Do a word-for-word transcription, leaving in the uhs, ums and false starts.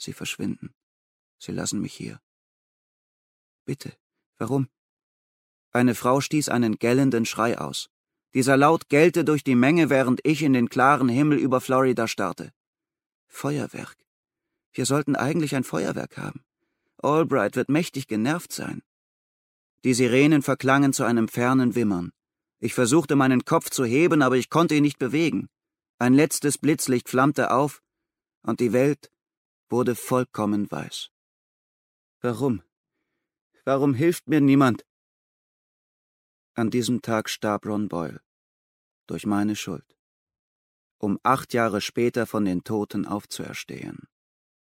Sie verschwinden. Sie lassen mich hier. Bitte, warum? Eine Frau stieß einen gellenden Schrei aus. Dieser Laut gellte durch die Menge, während ich in den klaren Himmel über Florida starrte. Feuerwerk. Wir sollten eigentlich ein Feuerwerk haben. Albright wird mächtig genervt sein. Die Sirenen verklangen zu einem fernen Wimmern. Ich versuchte, meinen Kopf zu heben, aber ich konnte ihn nicht bewegen. Ein letztes Blitzlicht flammte auf, und die Welt wurde vollkommen weiß. Warum? Warum hilft mir niemand? An diesem Tag starb Ron Boyle. Durch meine Schuld. Um acht Jahre später von den Toten aufzuerstehen.